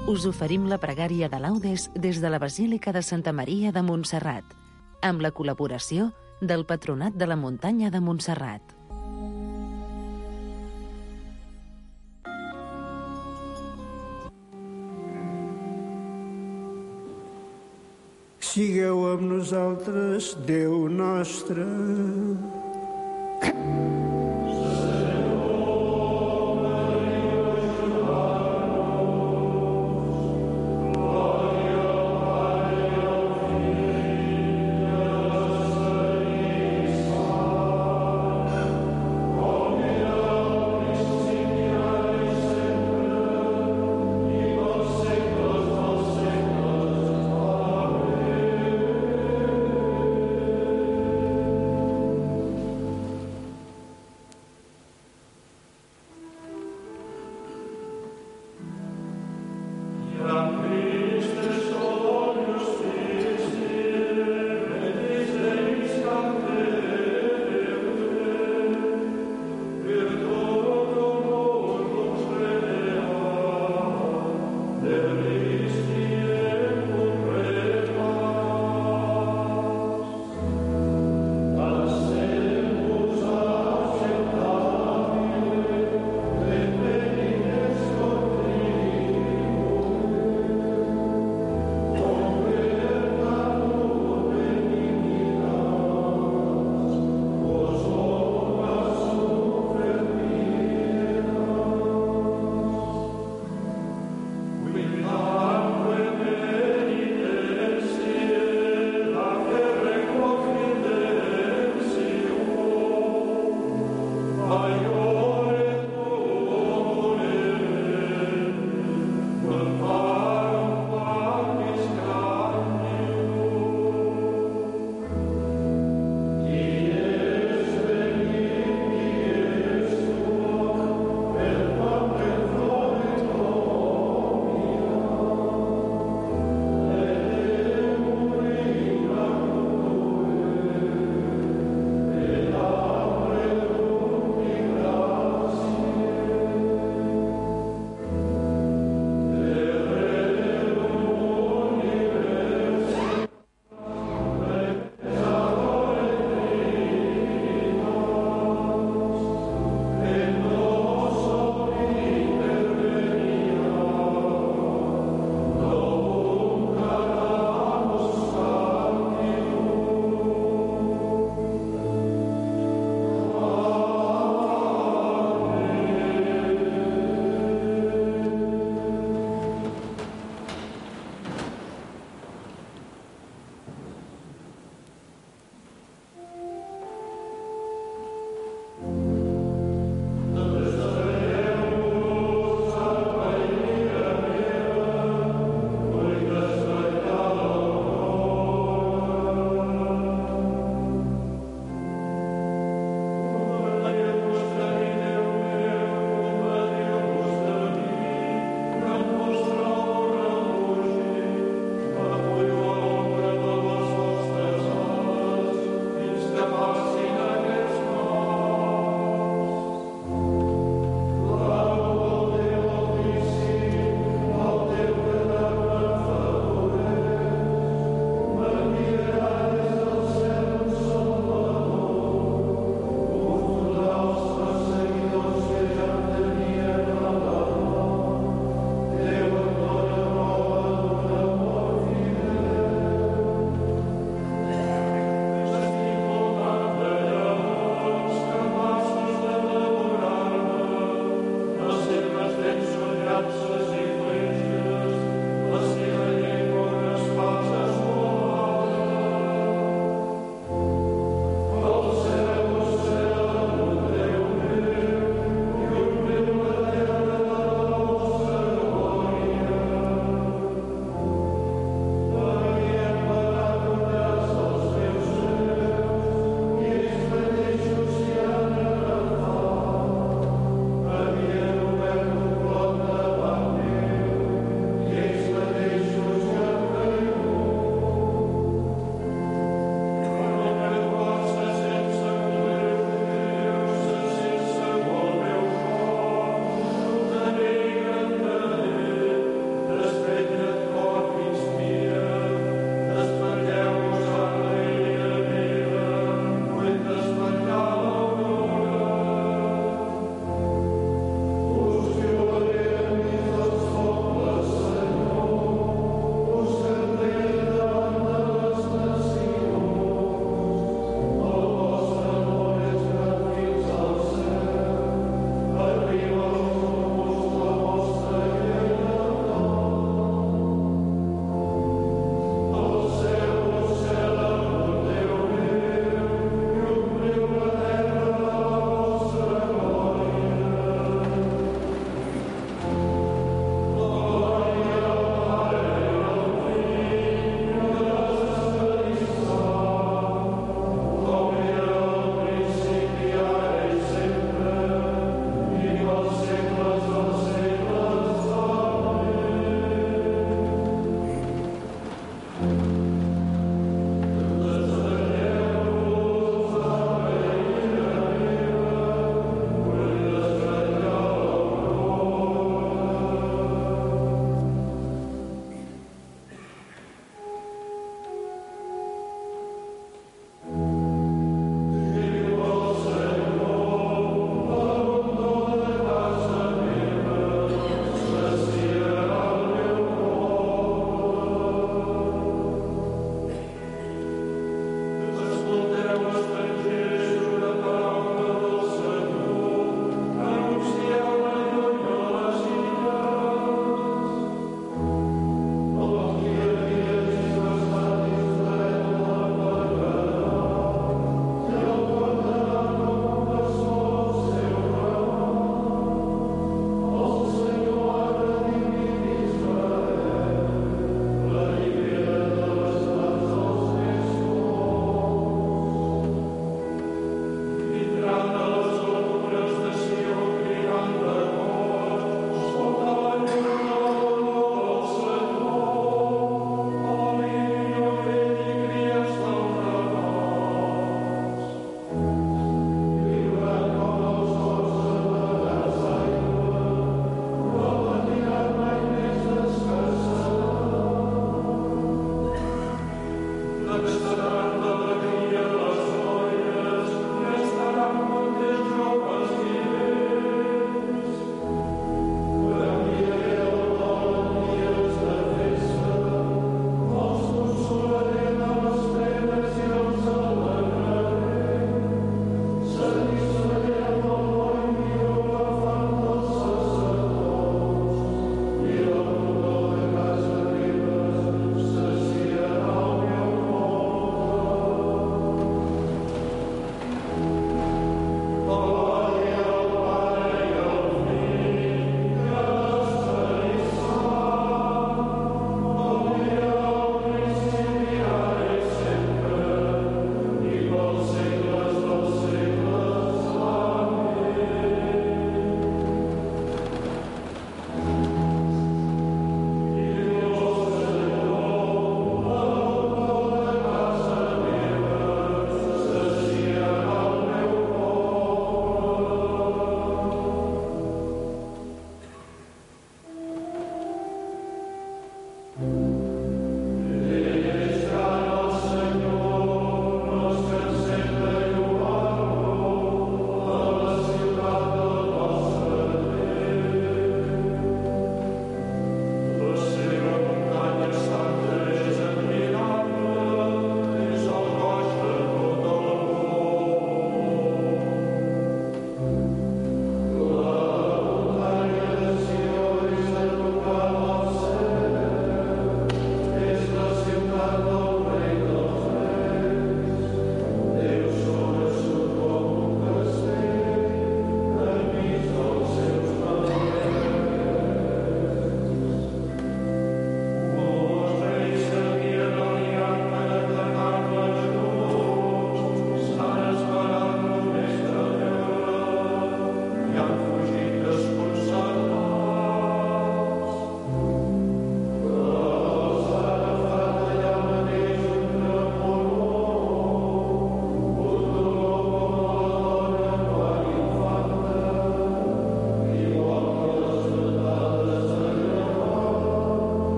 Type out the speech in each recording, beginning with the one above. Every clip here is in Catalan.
us oferim la pregària de laudes des de la Basílica de Santa Maria de Montserrat, amb la col·laboració del Patronat de la Muntanya de Montserrat. Sigueu amb nosaltres, Déu nostre.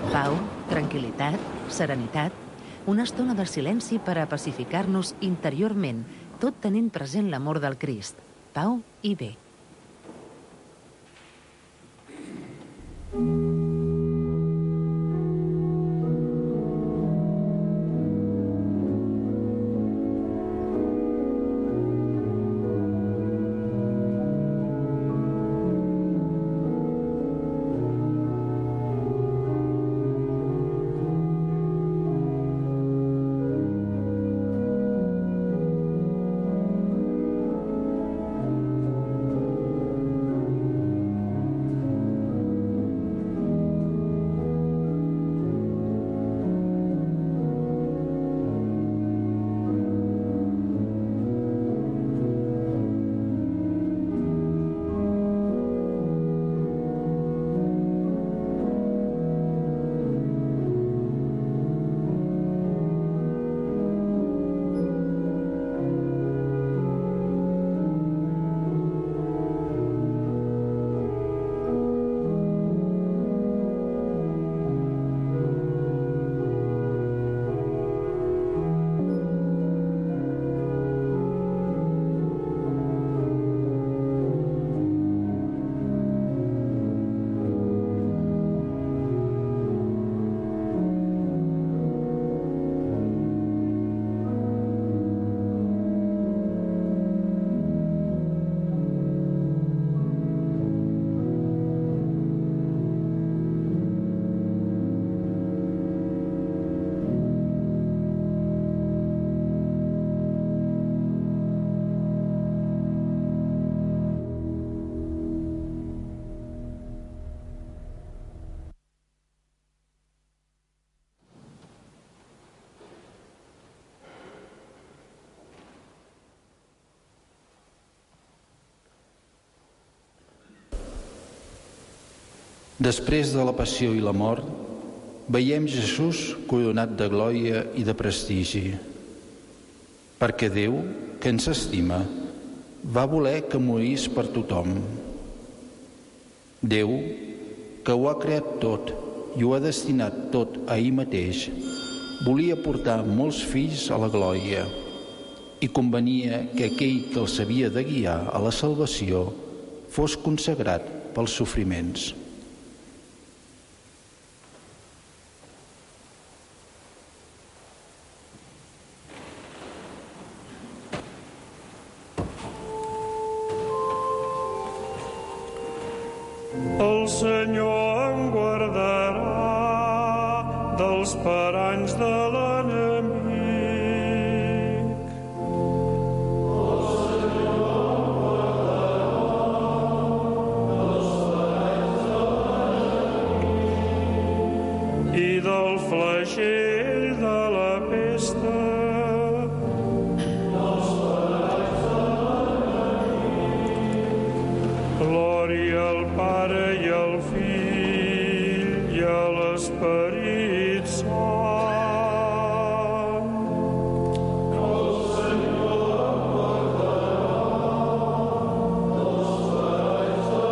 Pau, tranquil·litat, serenitat, una estona de silenci per a pacificar-nos interiorment, tot tenint present l'amor del Crist. Pau i bé. Després de la passió i la mort, veiem Jesús coronat de glòria i de prestigi, perquè Déu, que ens estima, va voler que morís per tothom. Déu, que ho ha creat tot i ho ha destinat tot a ell mateix, volia portar molts fills a la glòria i convenia que aquell que els havia de guiar a la salvació fos consagrat pels sofriments. El Senyor em guardarà dels paranys de l'enemic. El Senyor em guardarà dels paranys de l'enemic i del flagell de la pesta. Glòria al Pare i al Fill i a l'Esperit Sant. El Senyor em guardarà dels paranys de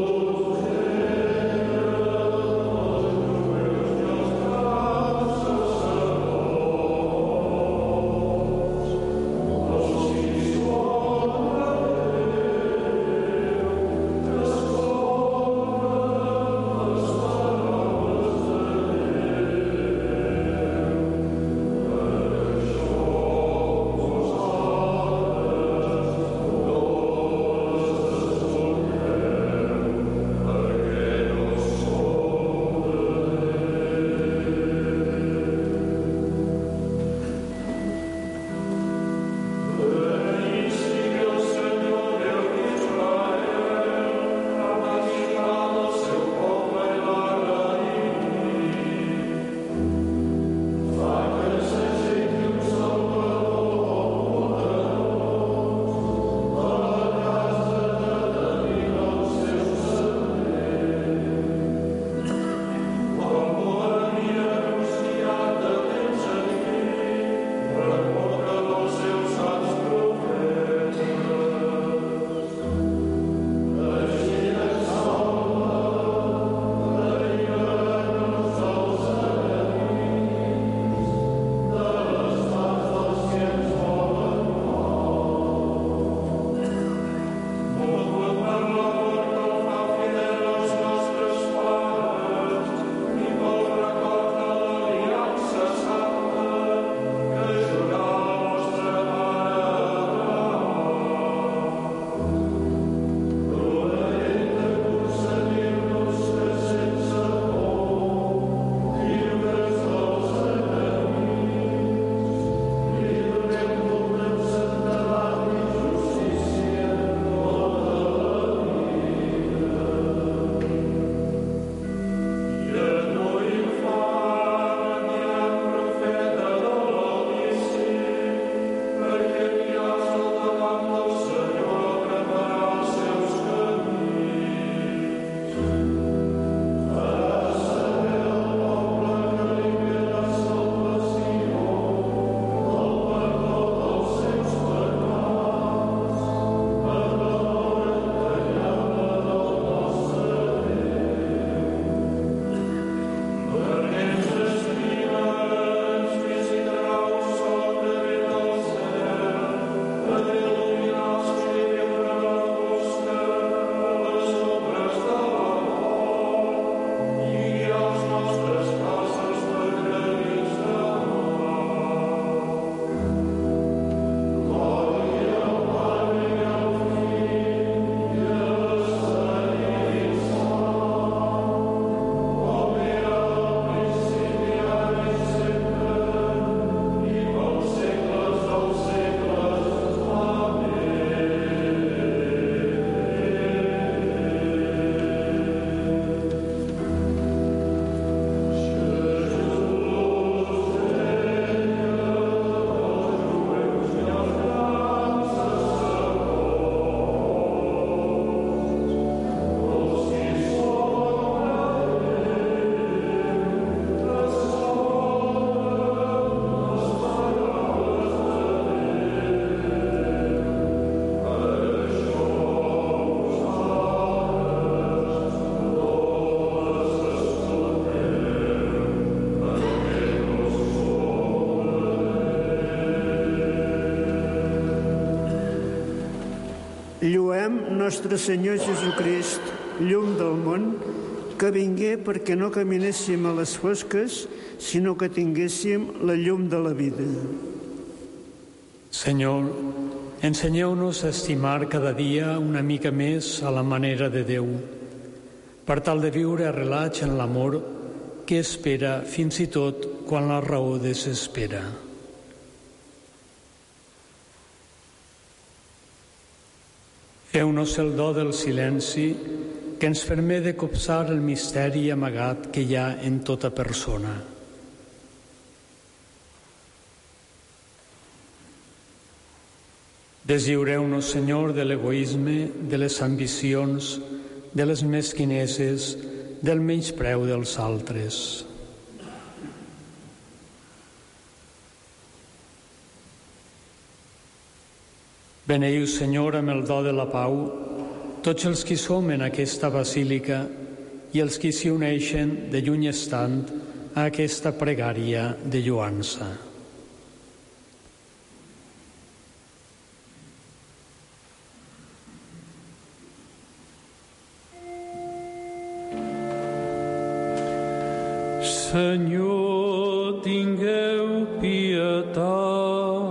l'enemic. Lloem nostre Senyor Jesucrist, llum del món, que vingué perquè no caminéssim a les fosques, sinó que tinguéssim la llum de la vida. Senyor, ensenyeu-nos a estimar cada dia una mica més a la manera de Déu, per tal de viure arrelats en l'amor que espera fins i tot quan la raó desespera. Feu-nos el do del silenci que ens permet de copsar el misteri amagat que hi ha en tota persona. Deslliureu-nos, Senyor, de l'egoisme, de les ambicions, de les mesquineses, del menyspreu dels altres. Beneiu, Senyor, amb el do de la pau, tots els qui som en aquesta basílica i els qui s'hi uneixen de lluny estant a aquesta pregària de lloança. Senyor, tingueu pietat.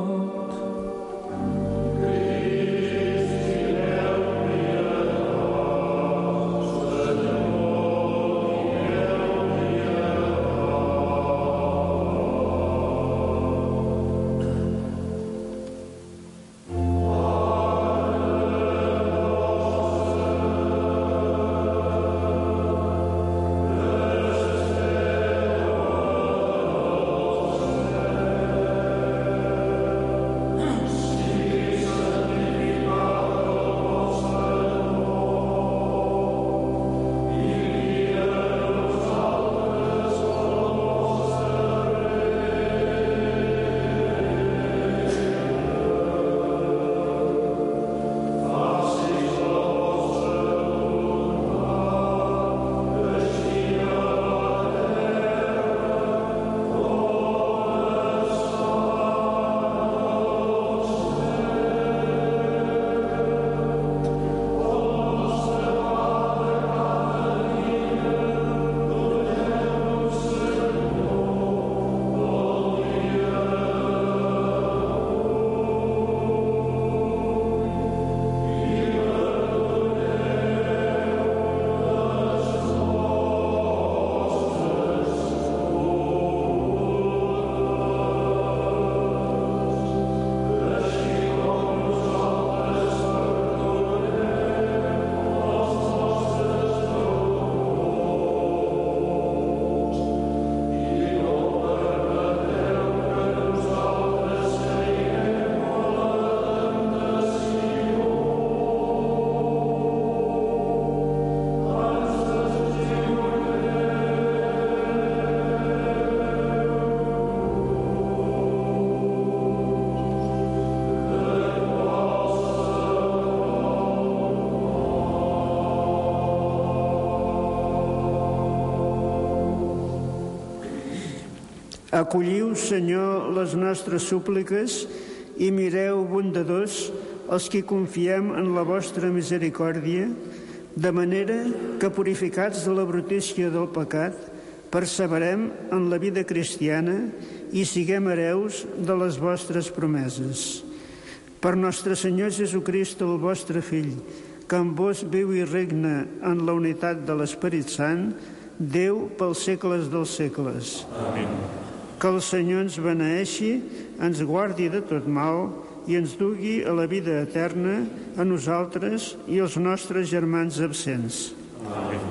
Acolliu, Senyor, les nostres súpliques i mireu bondadors els qui confiem en la vostra misericòrdia, de manera que, purificats de la brutícia del pecat, perseverem en la vida cristiana i siguem hereus de les vostres promeses. Per nostre Senyor Jesucrist, el vostre Fill, que amb vos viu i regna en la unitat de l'Esperit Sant, Déu pels segles dels segles. Amén. Que el Senyor ens beneeixi, ens guardi de tot mal i ens dugui a la vida eterna a nosaltres i als nostres germans absents. Amén.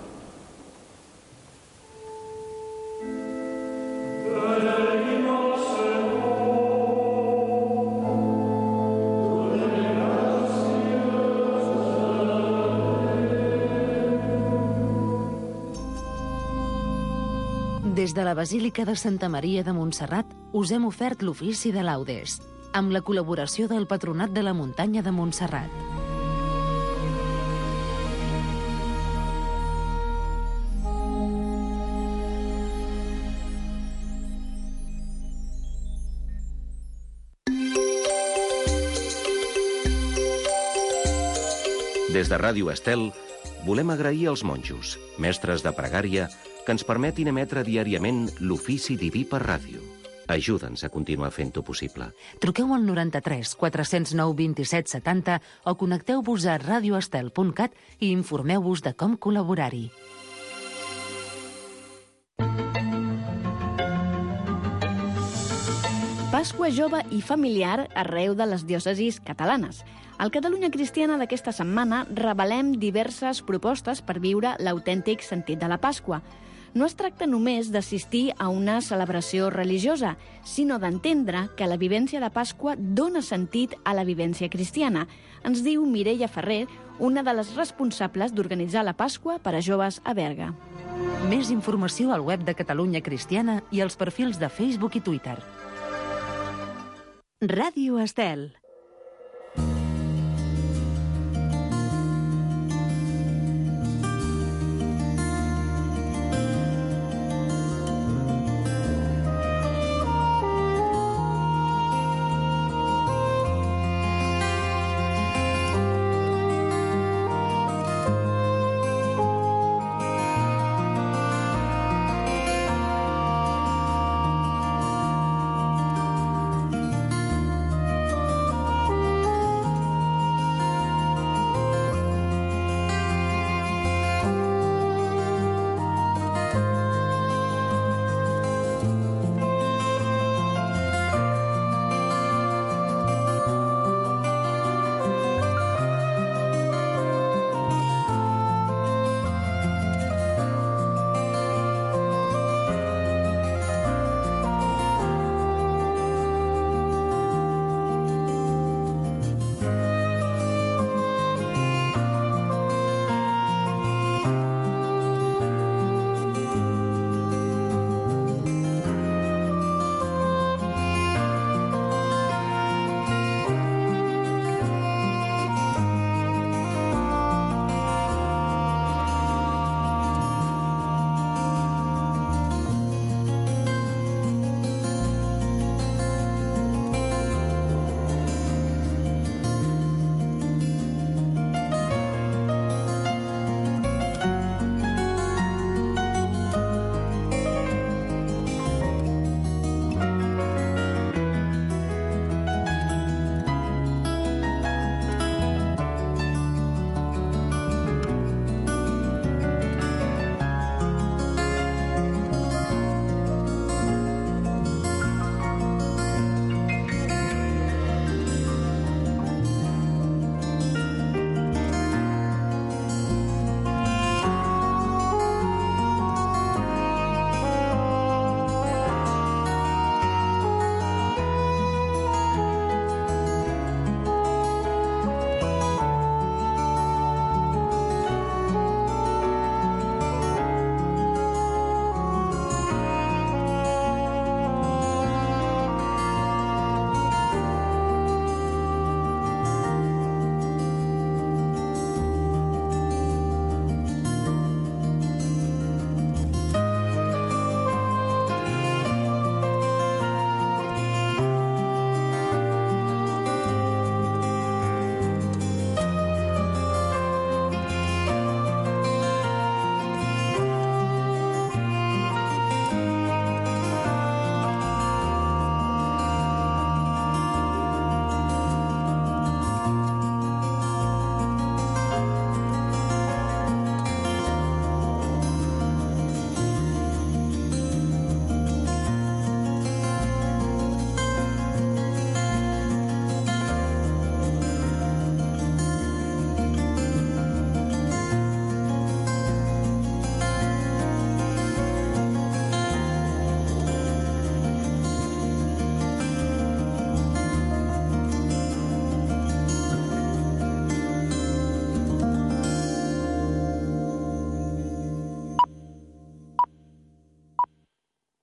Des de la Basílica de Santa Maria de Montserrat us hem ofert l'ofici de laudes, amb la col·laboració del Patronat de la Muntanya de Montserrat. Des de Ràdio Estel volem agrair als monjos, mestres de pregària, que ens permetin emetre diàriament l'ofici diví per ràdio. Ajuda'ns a continuar fent-ho possible. Truqueu al 93 409 27 70 o connecteu-vos a radioestel.cat i informeu-vos de com col·laborar-hi. Pasqua jove i familiar arreu de les diòcesis catalanes. Al Catalunya Cristiana d'aquesta setmana revelem diverses propostes per viure l'autèntic sentit de la Pasqua. No es tracta només d'assistir a una celebració religiosa, sinó d'entendre que la vivència de Pasqua dona sentit a la vivència cristiana. Ens diu Mireia Ferrer, una de les responsables d'organitzar la Pasqua per a joves a Berga. Més informació al web de Catalunya Cristiana i als perfils de Facebook i Twitter. Ràdio Estel.